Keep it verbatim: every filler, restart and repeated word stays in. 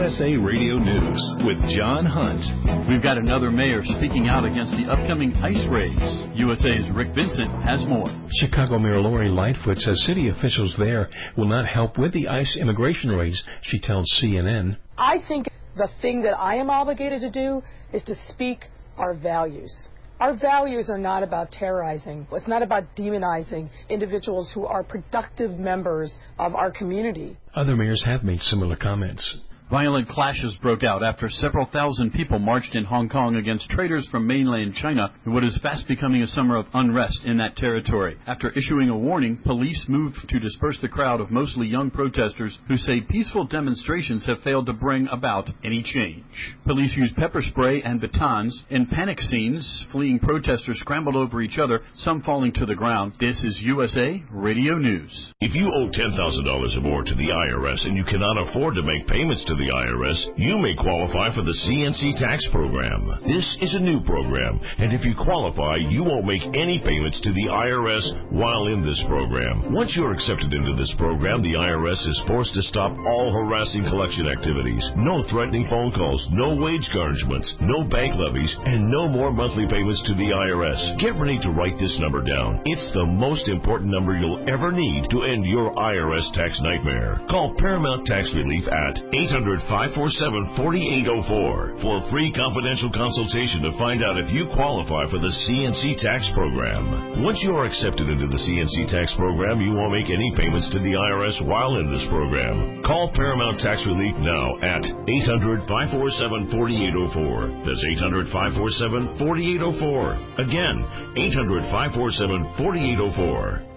S A Radio News with John Hunt. We've got another mayor speaking out against the upcoming ice raids. U S A's Rick Vincent has more. Chicago Mayor Lori Lightfoot says city officials there will not help with the ICE immigration raids. She tells C N N. I think the thing that I am obligated to do is to speak our values. Our values are not about terrorizing. It's not about demonizing individuals who are productive members of our community. Other mayors have made similar comments. Violent clashes broke out after several thousand people marched in Hong Kong against traders from mainland China in what is fast becoming a summer of unrest in that territory. After issuing a warning, police moved to disperse the crowd of mostly young protesters who say peaceful demonstrations have failed to bring about any change. Police used pepper spray and batons. In panic scenes, fleeing protesters scrambled over each other, some falling to the ground. This is U S A Radio News. If you owe ten thousand dollars or more to the I R S and you cannot afford to make payments to the I R S, you may qualify for the C N C tax program. This is a new program, and if you qualify, you won't make any payments to the I R S while in this program. Once you're accepted into this program, the I R S is forced to stop all harassing collection activities. No threatening phone calls, no wage garnishments, no bank levies, and no more monthly payments to the I R S. Get ready to write this number down. It's the most important number you'll ever need to end your I R S tax nightmare. Call Paramount Tax Relief at eight hundred, five four seven, four eight zero four for a free confidential consultation to find out if you qualify for the C N C tax program. Once you are accepted into the C N C tax program, you won't make any payments to the I R S while in this program. Call Paramount Tax Relief now at eight hundred, five four seven, four eight zero four. That's eight hundred, five four seven, four eight zero four. Again, eight hundred, five four seven, four eight zero four.